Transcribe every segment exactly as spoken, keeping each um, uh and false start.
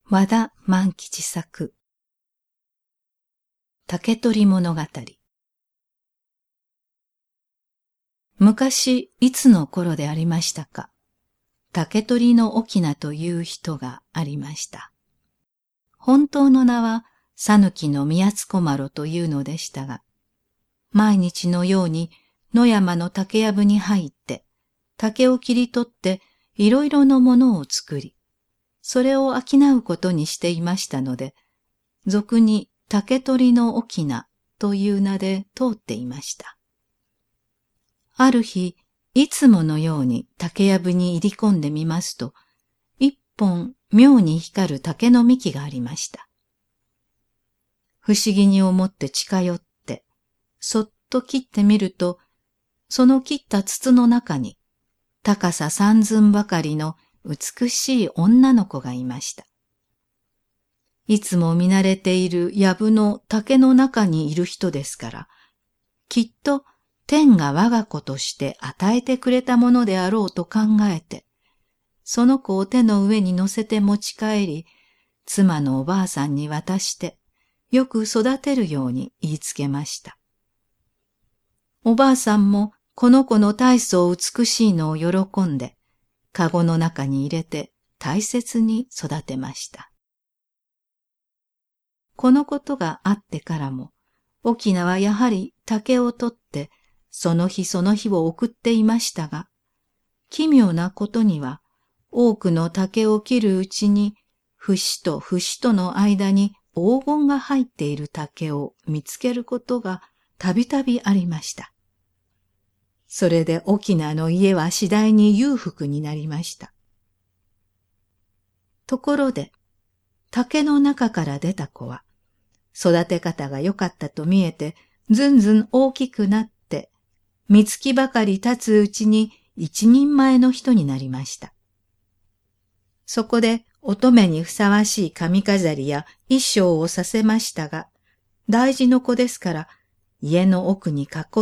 和田万吉作竹取物語。昔いつの頃でありましたか、竹取の翁という人がありました。本当の名は讃岐の宮津小麻呂というのでしたが、毎日のように野山の竹やぶに入って竹を切り取っていろいろなものを作り、それを商うことにしていましたので、俗に竹取の翁という名で通っていました。ある日、いつものように竹やぶに入り込んでみますと、一本妙に光る竹の幹がありました。不思議に思って近寄って、そっと切ってみると、その切った筒の中に、高さ三寸ばかりの美しい女の子がいました。いつも見慣れている藪の竹の中にいる人ですから、きっと天が我が子として与えてくれたものであろうと考えて、その子を手の上に乗せて持ち帰り、妻のおばあさんに渡して、よく育てるように言いつけました。おばあさんもこの子の大層美しいのを喜んで、かごの中に入れて大切に育てました。このことがあってからも、翁はやはり竹を取って、その日その日を送っていましたが、奇妙なことには、多くの竹を切るうちに、節と節との間に黄金が入っている竹を見つけることがたびたびありました。それで翁の家は次第に裕福になりました。ところで、竹の中から出た子は、育て方が良かったと見えて、ずんずん大きくなって、三月ばかり経つうちに一人前の人になりました。そこで乙女にふさわしい髪飾りや衣装をさせましたが、大事の子ですから、家の奥に囲って、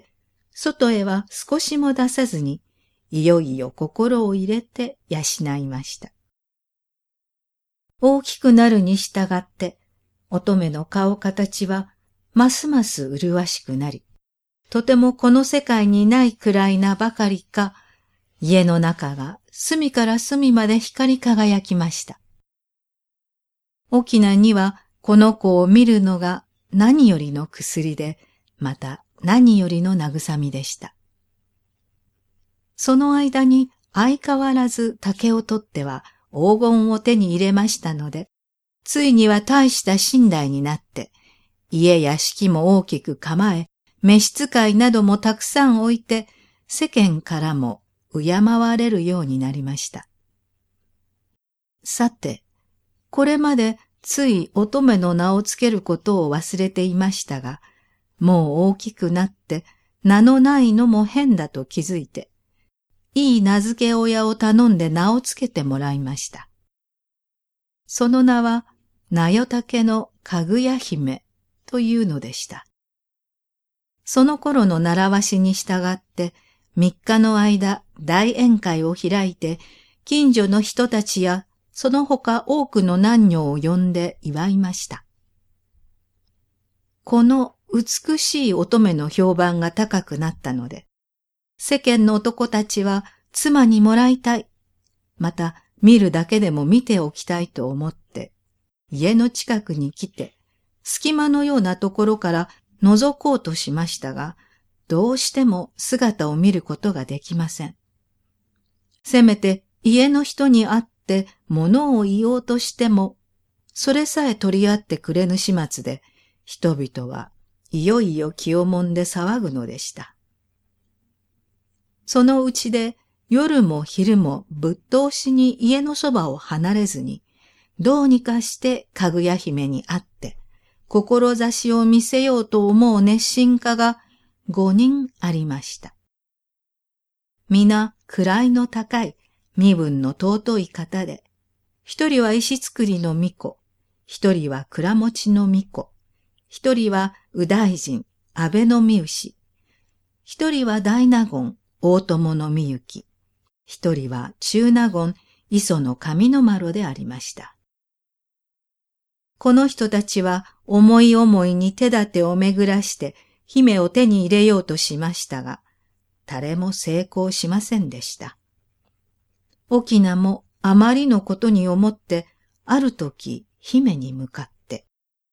外へは少しも出さずに、いよいよ心を入れて養いました。大きくなるに従って、乙女の顔形はますます麗しくなり、とてもこの世界にないくらいなばかりか、家の中が隅から隅まで光り輝きました。翁にはこの子を見るのが何よりの薬で、また何よりの慰みでした。その間に相変わらず竹を取っては黄金を手に入れましたので、ついには大した身代になって、家や敷も大きく構え、召使いなどもたくさん置いて、世間からも敬われるようになりました。さて、これまでつい乙女の名をつけることを忘れていましたが、もう大きくなって名のないのも変だと気づいて、いい名付け親を頼んで名をつけてもらいました。その名は、なよ竹のかぐや姫というのでした。その頃の習わしに従って、三日の間大宴会を開いて、近所の人たちやその他多くの男女を呼んで祝いました。この美しい乙女の評判が高くなったので、世間の男たちは妻にもらいたい、また見るだけでも見ておきたいと思って、家の近くに来て、隙間のようなところから覗こうとしましたが、どうしても姿を見ることができません。せめて家の人に会って物を言おうとしても、それさえ取り合ってくれぬ始末で、人々はいよいよ気をもんで騒ぐのでした。そのうちで夜も昼もぶっ通しに家のそばを離れずに、どうにかしてかぐや姫に会って、志を見せようと思う熱心家が五人ありました。皆位の高い身分の尊い方で、一人は石造りの巫女、一人は蔵持ちの巫女、一人は右大臣、安倍の三牛、一人は大納言、大友のみゆき、一人は中納言、磯の上の丸でありました。 この人たちは思い思いに手立てを巡らして姫を手に入れようとしましたが、誰も成功しませんでした。翁もあまりのことに思って、ある時姫に向かって、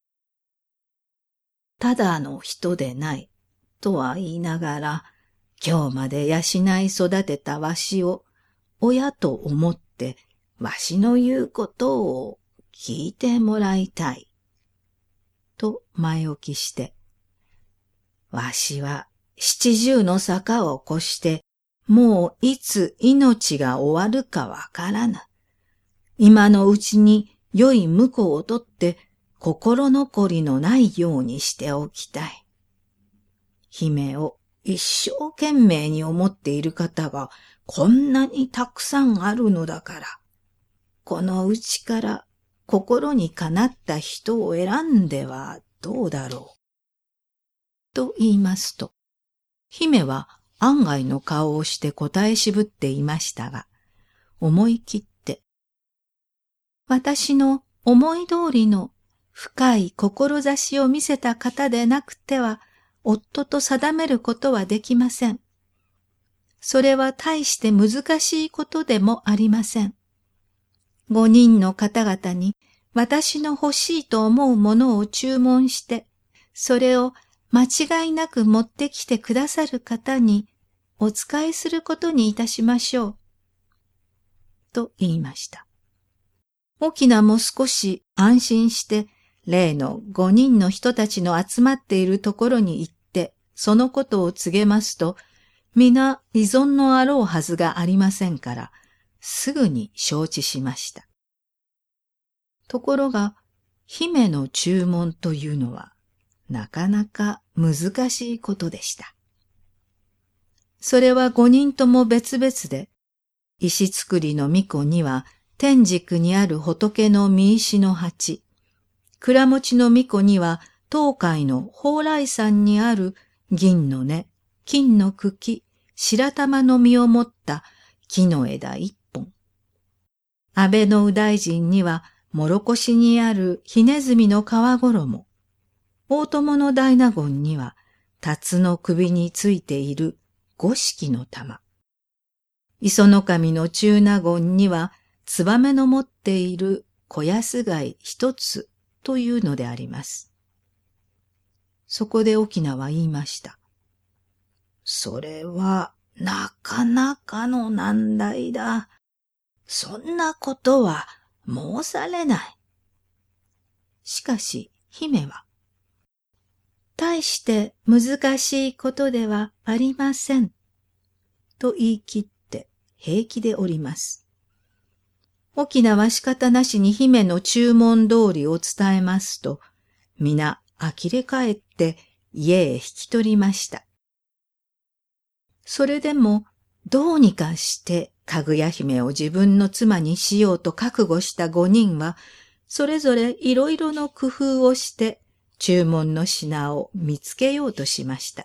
ただの人でない、とは言いながら、今日まで養い育てたわしを、親と思って、わしの言うことを聞いてもらいたい。と前置きして、わしは七十の坂を越して、もういつ命が終わるかわからぬ。今のうちに良い婿を取って心残りのないようにしておきたい。姫を一生懸命に思っている方がこんなにたくさんあるのだから、このうちから心にかなった人を選んではどうだろう。と言いますと、姫は案外の顔をして答え渋っていましたが、思い切って、私の思い通りの深い志を見せた方でなくては、夫と定めることはできません。それは大して難しいことでもありません。五人の方々に私の欲しいと思うものを注文して、それを間違いなく持ってきてくださる方にお仕えすることにいたしましょう。と言いました。翁も少し安心して、例の五人の人たちの集まっているところに行って、そのことを告げますと、皆依存のあろうはずがありませんから、すぐに承知しました。ところが、姫の注文というのは、なかなか難しいことでした。それは五人とも別々で、石造りの巫女には天竺にある仏の見石の鉢、倉持の巫女には東海の蓬莱山にある銀の根、金の茎、白玉の実を持った木の枝一本。安倍の右大臣には諸越にあるひねずみの皮衣。大友の大納言には、辰の首についている五色の玉。磯の神の中納言には、燕の持っている小安貝一つというのであります。そこで翁は言いました。それはなかなかの難題だ。そんなことは申されない。しかし姫は、大して難しいことではありません。と言い切って平気でおります。翁は仕方なしに姫の注文通りを伝えますと、皆呆れ返って家へ引き取りました。それでもどうにかしてかぐや姫を自分の妻にしようと覚悟した五人は、それぞれいろいろの工夫をして、注文の品を見つけようとしました。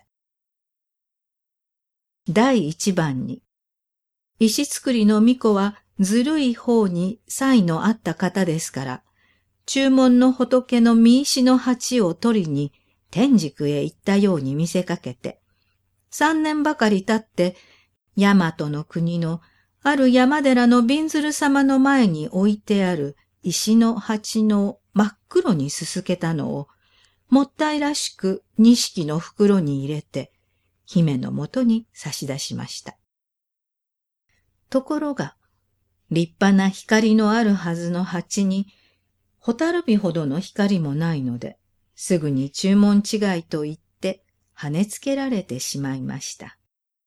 第一番に、石造りの巫女はずるい方に才のあった方ですから、注文の仏の見石の鉢を取りに天竺へ行ったように見せかけて、三年ばかり経って、大和の国のある山寺のびんずる様の前に置いてある石の鉢の真っ黒にすすけたのを、もったいらしく錦の袋に入れて、姫のもとに差し出しました。ところが、立派な光のあるはずの鉢に、蛍火ほどの光もないので、すぐに注文違いと言って跳ねつけられてしまいました。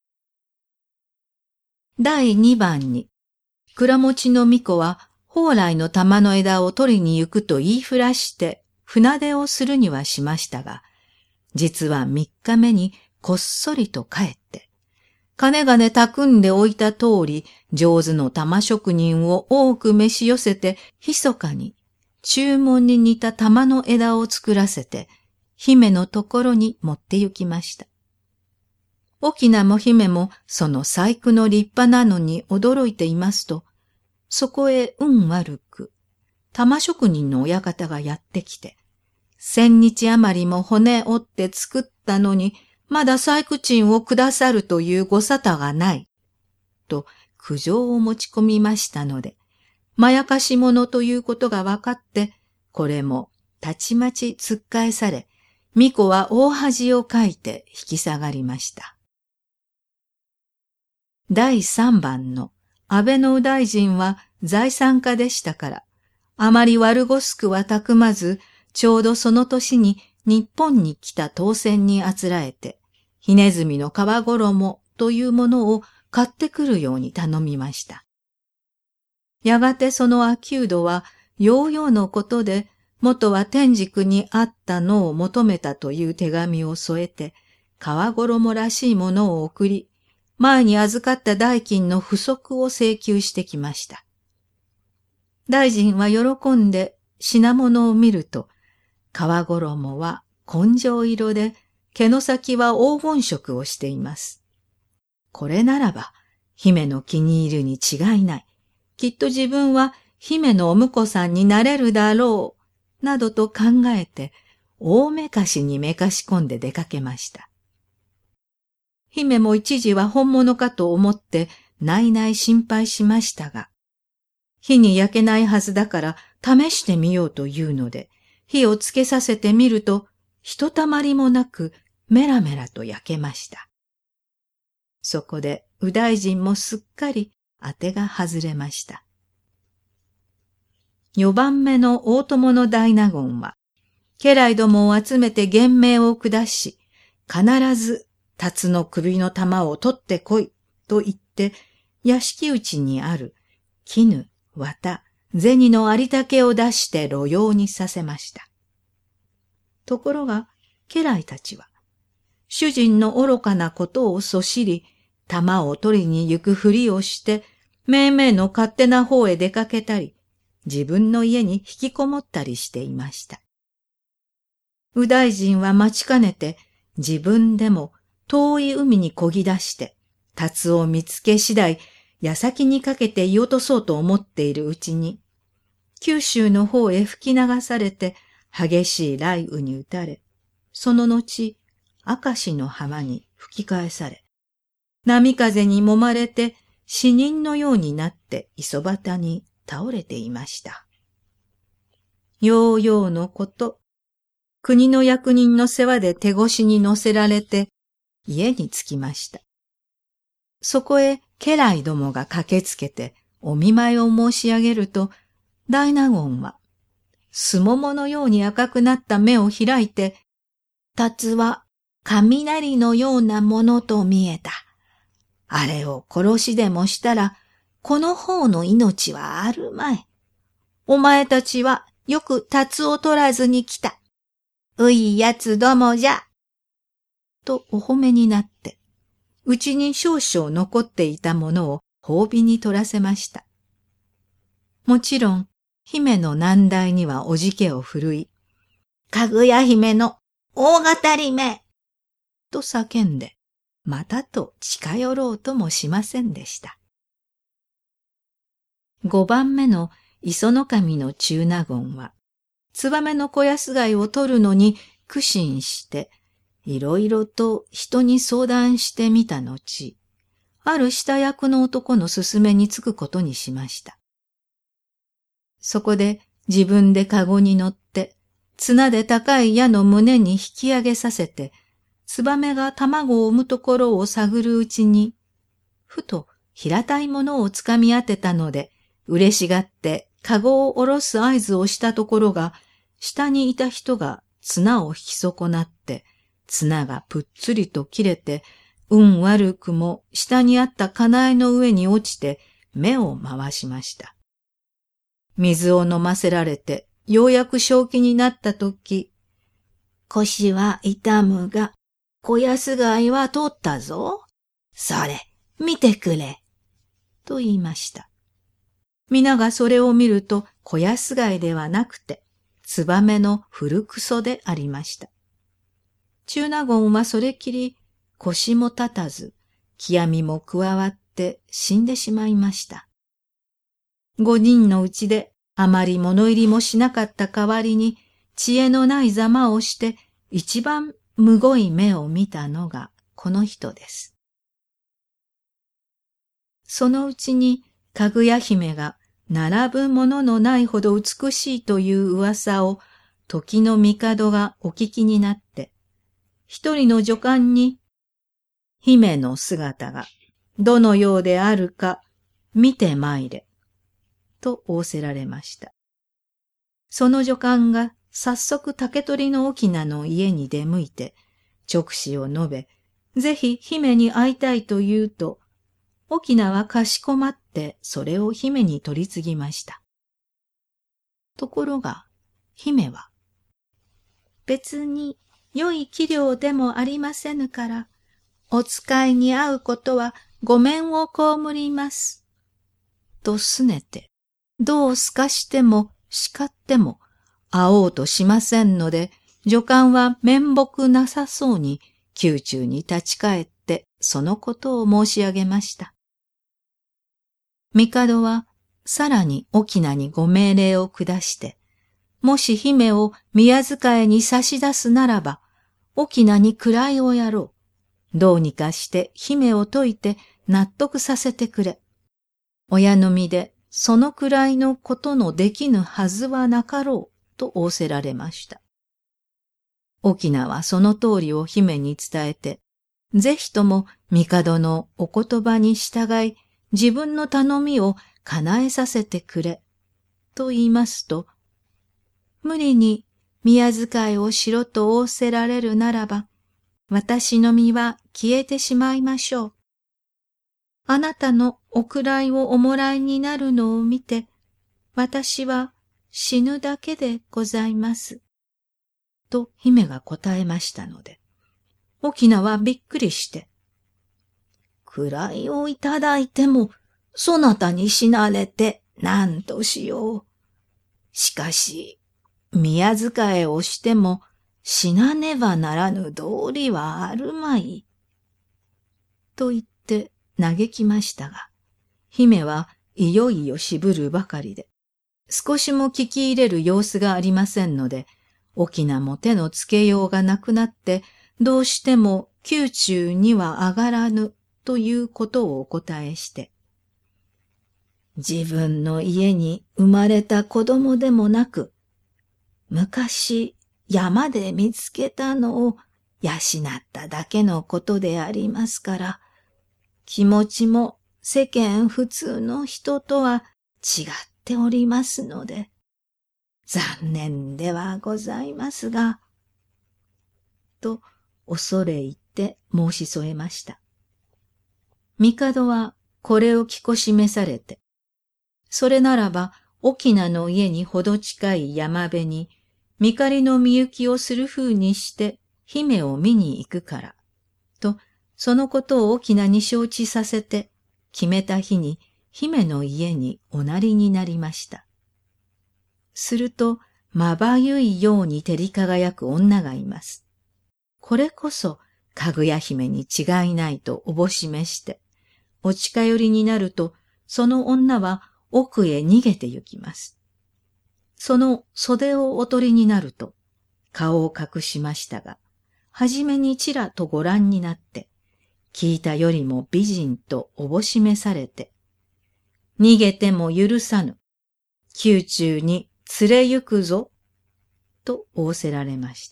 第二番に、倉持の巫女は、蓬莱の玉の枝を取りに行くと言いふらして、船出をするにはしましたが、実は三日目にこっそりと帰って、金々匠んでおいた通り、上手の玉職人を多く召し寄せて、密かに注文に似た玉の枝を作らせて、姫のところに持って行きました。翁も姫もその細工の立派なのに驚いていますと、そこへ運悪く、 玉職人の親方がやってきて、千日余りも骨折って作ったのに、まだ細工賃をくださるというご沙汰がない、と苦情を持ち込みましたので、まやかし者ということが分かって、これもたちまち突っ返され、巫女は大恥をかいて引き下がりました。だいさんばんの安倍の右大臣は財産家でしたから、あまり悪ごすくはたくまず、ちょうどその年に日本に来た当選にあつらえて、ひねずみの皮衣というものを買ってくるように頼みました。やがてそのアキュードは、ヨーヨーのことで、元は天竺にあったのを求めたという手紙を添えて、皮衣らしいものを送り、前に預かった代金の不足を請求してきました。大臣は喜んで品物を見ると、皮衣は紺青色で、毛の先は黄金色をしています。これならば、姫の気に入るに違いない。きっと自分は姫のお婿さんになれるだろう、などと考えて、大めかしにめかし込んで出かけました。姫も一時は本物かと思って、ないない心配しましたが、火に焼けないはずだから試してみようというので、火をつけさせてみると、ひとたまりもなくメラメラと焼けました。そこで右大臣もすっかり当てが外れました。よばんめの大友の大納言は、家来どもを集めて厳命を下し、必ず辰の首の玉を取ってこいと言って、屋敷内にある絹、綿、銭のありたけを出して路用にさせました。ところが、家来たちは、主人の愚かなことをそしり、玉を取りに行くふりをして、めいめいの勝手な方へ出かけたり、自分の家に引きこもったりしていました。右大臣は待ちかねて、自分でも遠い海に漕ぎ出して、辰を見つけ次第、矢先にかけて居落とそうと思っているうちに、九州の方へ吹き流されて激しい雷雨に打たれ、その後、明石の浜に吹き返され、波風に揉まれて死人のようになって磯端に倒れていました。ようようのこと、国の役人の世話で手越しに乗せられて家に着きました。そこへ家来どもが駆けつけてお見舞いを申し上げると、大納言は、すもものように赤くなった目を開いて、辰は雷のようなものと見えた。あれを殺しでもしたら、この方の命はあるまい。お前たちはよく辰を取らずに来た。ういやつどもじゃ。とお褒めになって、うちに少々残っていたものを褒美に取らせました。もちろん、姫の難題にはおじけを振るい、かぐや姫の大がたりめと叫んで、またと近寄ろうともしませんでした。五番目の磯の神の中納言は、ツバメの小安貝を取るのに苦心して、いろいろと人に相談してみた後、ある下役の男の勧めにつくことにしました。そこで自分でかごに乗って、綱で高い矢の胸に引き上げさせて、ツバメが卵を産むところを探るうちに、ふと平たいものをつかみ当てたので、嬉しがってかごを下ろす合図をしたところが、下にいた人が綱を引き損なって、綱がぷっつりと切れて、運悪くも下にあったカナエの上に落ちて目を回しました。水を飲ませられて、ようやく正気になったとき、腰は痛むが、小安貝は取ったぞ。それ、見てくれ。と言いました。皆がそれを見ると、小安貝ではなくて、ツバメの古くそでありました。中納言はそれきり、腰も立たず、極みも加わって死んでしまいました。五人のうちであまり物入りもしなかった代わりに、知恵のないざまをして一番むごい目を見たのがこの人です。そのうちにかぐや姫が並ぶもののないほど美しいという噂を時の帝がお聞きになって、一人の女官に姫の姿がどのようであるか見て参れ、と仰せられました。その女官が早速竹取の翁の家に出向いて、勅使を述べ、ぜひ姫に会いたいと言うと、翁はかしこまってそれを姫に取り次ぎました。ところが、姫は、別に良い器量でもありませぬから、お使いに会うことはご免を被ります。とすねて、どうすかしても叱っても会おうとしませんので、女官は面目なさそうに宮中に立ち返ってそのことを申し上げました。帝はさらに翁にご命令を下して、もし姫を宮遣いに差し出すならば、翁に位をやろう。どうにかして姫を解いて納得させてくれ。親の身でそのくらいのことのできぬはずはなかろうと仰せられました。翁はその通りを姫に伝えて、ぜひとも帝のお言葉に従い、自分の頼みを叶えさせてくれ、と言いますと、無理に宮遣いをしろと仰せられるならば、私の身は消えてしまいましょう。あなたのお位をおもらいになるのを見て、私は死ぬだけでございます。と姫が答えましたので、翁はびっくりして、位をいただいても、そなたに死なれて何としよう。しかし、宮遣いをしても死なねばならぬ道理はあるまい。と言って嘆きましたが、姫はいよいよ渋るばかりで、少しも聞き入れる様子がありませんので、翁も手のつけようがなくなって、どうしても宮中には上がらぬということをお答えして、自分の家に生まれた子供でもなく、昔山で見つけたのを養っただけのことでありますから、気持ちも世間普通の人とは違っておりますので、残念ではございますが、と恐れ入って申し添えました。帝はこれを聞こしめされて、それならば翁の家にほど近い山辺に、見狩りの見行きをする風にして姫を見に行くから、とそのことを翁に承知させて、決めた日に姫の家におなりになりました。すると、まばゆいように照り輝く女がいます。これこそ、かぐや姫に違いないとおぼしめして、お近寄りになると、その女は奥へ逃げて行きます。その袖をお取りになると、顔を隠しましたが、はじめにちらとご覧になって、聞いたよりも美人とおぼしめされて、逃げても許さぬ、宮中に連れ行くぞ、と仰せられました。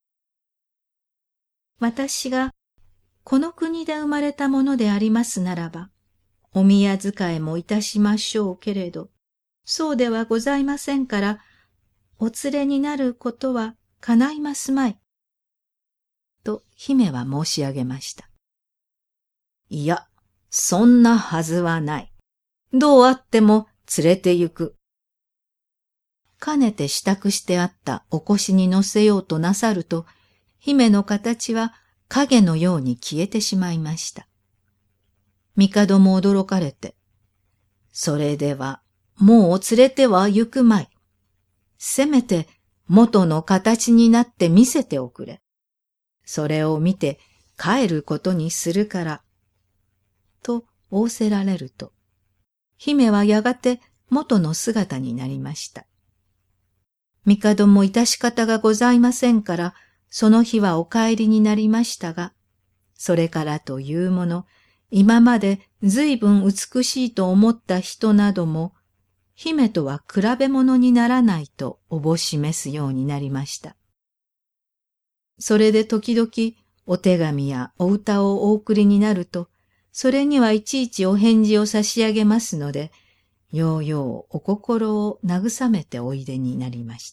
私がこの国で生まれたものでありますならば、お宮遣いもいたしましょうけれど、そうではございませんから、お連れになることは叶いますまい。と姫は申し上げました。いや、そんなはずはない。どうあっても連れて行く。かねて支度してあったお腰に乗せようとなさると、姫の形は影のように消えてしまいました。帝も驚かれて、それではもう連れては行くまい。せめて元の形になって見せておくれ。それを見て帰ることにするから。と仰せられると、姫はやがて元の姿になりました。帝も致し方がございませんから、その日はお帰りになりましたが、それからというもの、今まで随分美しいと思った人なども、姫とは比べ物にならないとおぼしめすようになりました。それで時々お手紙やお歌をお送りになると、それにはいちいちお返事を差し上げますので、ようようお心を慰めておいでになりました。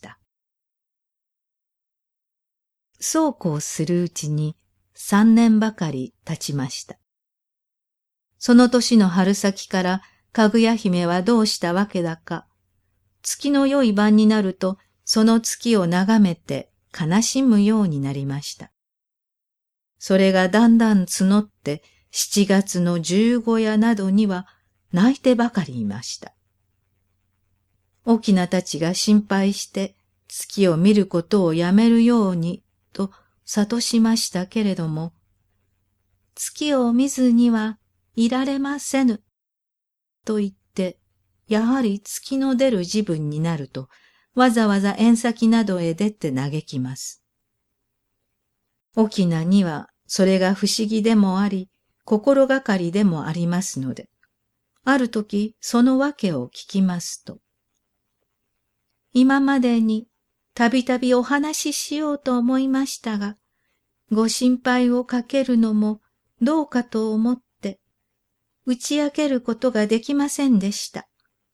そうこうするうちに三年ばかり経ちました。その年の春先からかぐや姫はどうしたわけだか、月の良い晩になるとその月を眺めて悲しむようになりました。それがだんだん募って七月の十五夜などには泣いてばかりいました。翁たちが心配して月を見ることをやめるようにと諭しましたけれども、月を見ずにはいられませぬと言って、やはり月の出る時分になるとわざわざ縁先などへ出て嘆きます。翁にはそれが不思議でもあり、心がかりでもありますので、あるときそのわけを聞きますと、今までにたびたびお話ししようと思いましたが、ご心配をかけるのもどうかと思って、打ち明けることができませんでした。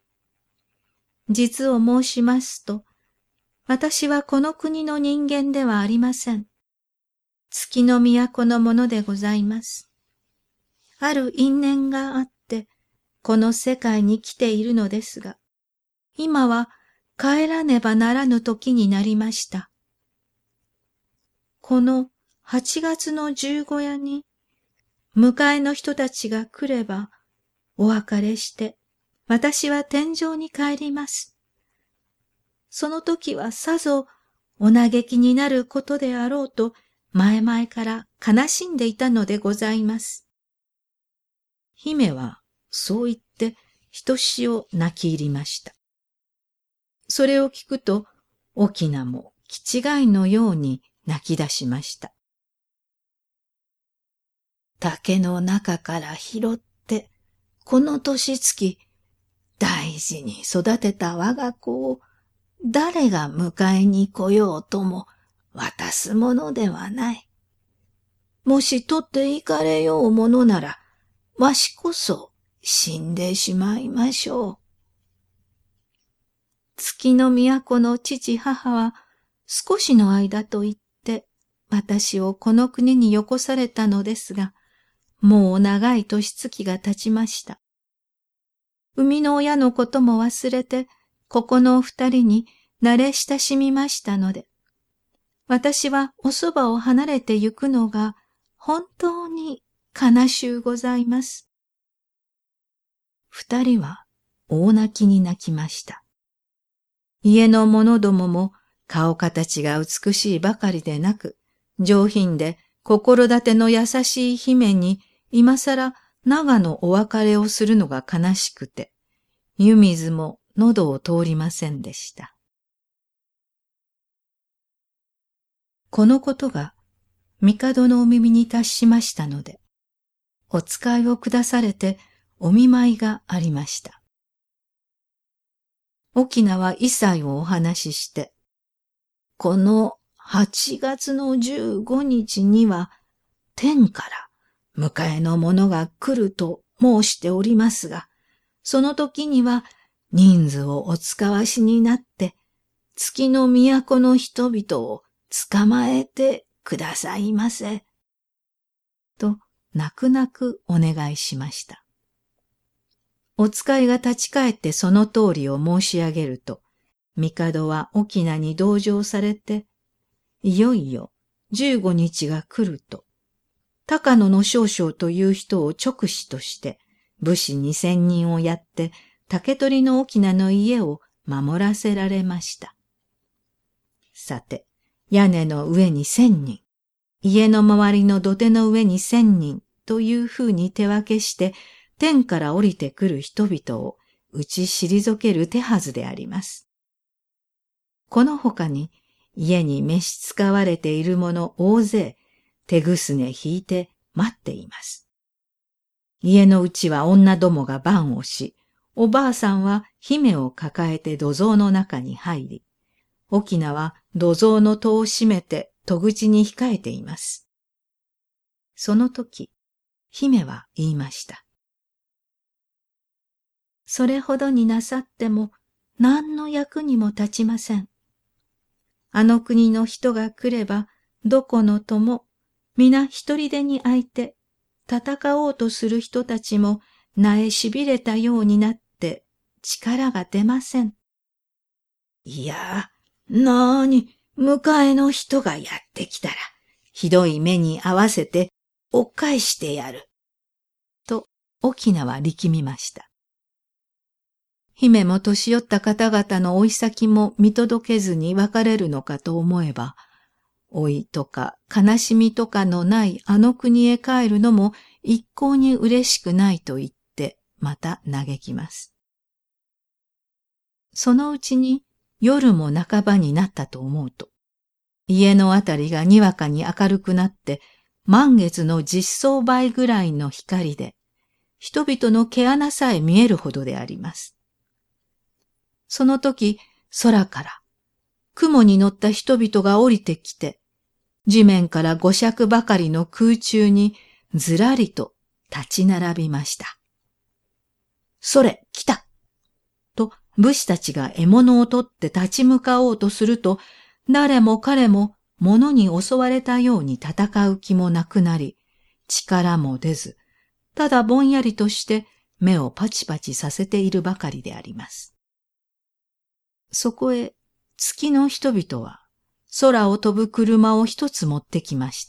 実を申しますと、私はこの国の人間ではありません。月の都のものでございます。ある因縁があって、この世界に来ているのですが、今は帰らねばならぬ時になりました。この八月の十五夜に、迎えの人たちが来れば、お別れして、私は天上に帰ります。その時はさぞお嘆きになることであろうと、前々から悲しんでいたのでございます。姫はそう言ってひとしお泣き入りました。それを聞くと、翁も気違いのように泣き出しました。竹の中から拾って、この年月、大事に育てた我が子を、誰が迎えに来ようとも渡すものではない。もし取って行かれようものなら、わしこそ死んでしまいましょう。月の都の父母は少しの間と言って私をこの国によこされたのですが、もう長い年月が経ちました。生みの親のことも忘れて、ここのお二人に慣れ親しみましたので、私はおそばを離れてゆくのが本当に悲しゅうございます。二人は大泣きに泣きました。家の者どもも顔形が美しいばかりでなく、上品で心立ての優しい姫に今さら長のお別れをするのが悲しくて、湯水も喉を通りませんでした。このことが帝のお耳に達しましたので、お使いを下されてお見舞いがありました。翁は一切をお話しして、この八月の十五日には天から迎えの者が来ると申しておりますが、その時には人数をお使わしになって月の都の人々を捕まえてくださいませ。と泣く泣くお願いしました。お使いが立ち返ってその通りを申し上げると、帝は翁に同情されて、いよいよ十五日が来ると、高野の少将という人を勅使として、武士二千人をやって、竹取の翁の家を守らせられました。さて、屋根の上に千人、家の周りの土手の上に千人というふうに手分けして、天から降りてくる人々を打ち退ける手はずであります。この他に、家に召し使われている者大勢、手ぐすね引いて待っています。家のうちは女どもが番をし、おばあさんは姫を抱えて土蔵の中に入り、翁は土蔵の戸を閉めて戸口に控えています。その時、姫は言いました。それほどになさっても何の役にも立ちません。あの国の人が来れば、どこのとも、皆一人でに相手、戦おうとする人たちも、なえしびれたようになって、力が出ません。いや、なーに、迎えの人がやってきたら、ひどい目に合わせて、おっかえしてやる。と、翁は力みました。姫も年寄った方々の追い先も見届けずに別れるのかと思えば、老いとか悲しみとかのないあの国へ帰るのも一向に嬉しくないと言ってまた嘆きます。そのうちに夜も半ばになったと思うと、家のあたりがにわかに明るくなって満月の実相倍ぐらいの光で、人々の毛穴さえ見えるほどであります。その時、空から、雲に乗った人々が降りてきて、地面から五尺ばかりの空中にずらりと立ち並びました。それ、来たと武士たちが獲物を取って立ち向かおうとすると、誰も彼も物に襲われたように戦う気もなくなり、力も出ず、ただぼんやりとして目をパチパチさせているばかりであります。そこへ月の人々は空を飛ぶ車を一つ持ってきました。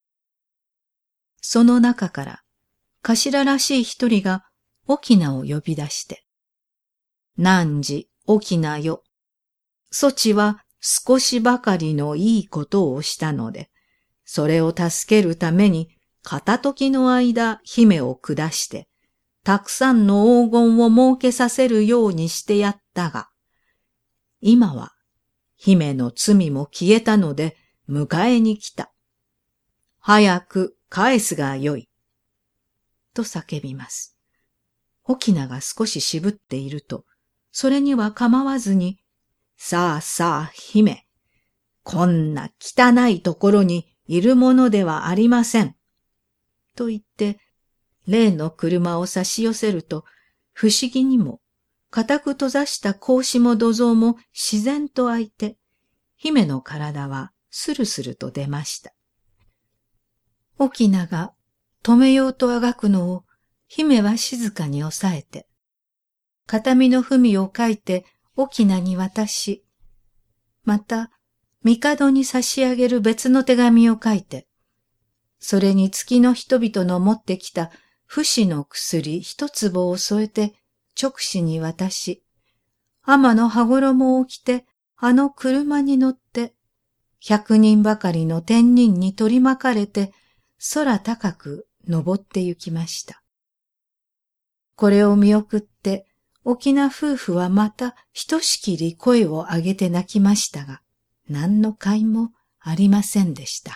その中から頭らしい一人が翁を呼び出して、汝翁よ、そちは少しばかりのいいことをしたので、それを助けるために片時の間姫を下して、たくさんの黄金を設けさせるようにしてやったが、今は姫の罪も消えたので迎えに来た。早く返すがよい。と叫びます。翁が少し渋っていると、それには構わずに、さあさあ姫、こんな汚いところにいるものではありません。と言って、例の車を差し寄せると、不思議にも、固く閉ざした格子も土蔵も自然と開いて、姫の体はスルスルと出ました。翁が止めようとあがくのを、姫は静かに抑えて、形見の文を書いて翁に渡し、また、帝に差し上げる別の手紙を書いて、それに月の人々の持ってきた不死の薬一坪を添えて勅使に渡し、天の羽衣を着てあの車に乗って、百人ばかりの天人に取り巻かれて空高く登って行きました。これを見送って、翁夫婦はまたひとしきり声を上げて泣きましたが、何の甲斐もありませんでした。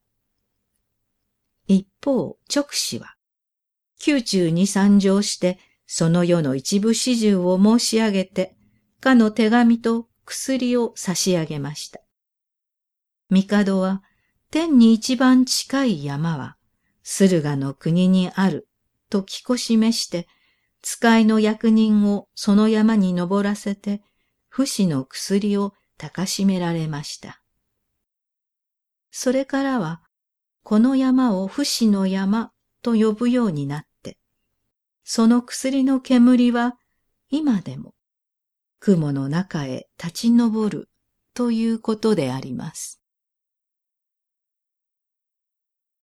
一方、勅使は、宮中に参上して、その世の一部始終を申し上げて、かの手紙と薬を差し上げました。帝は、天に一番近い山は、駿河の国にある、と聞こしめして、使いの役人をその山に登らせて、不死の薬を高しめられました。それからは、この山を不死の山と呼ぶようになって、その薬の煙は今でも雲の中へ立ち上るということであります。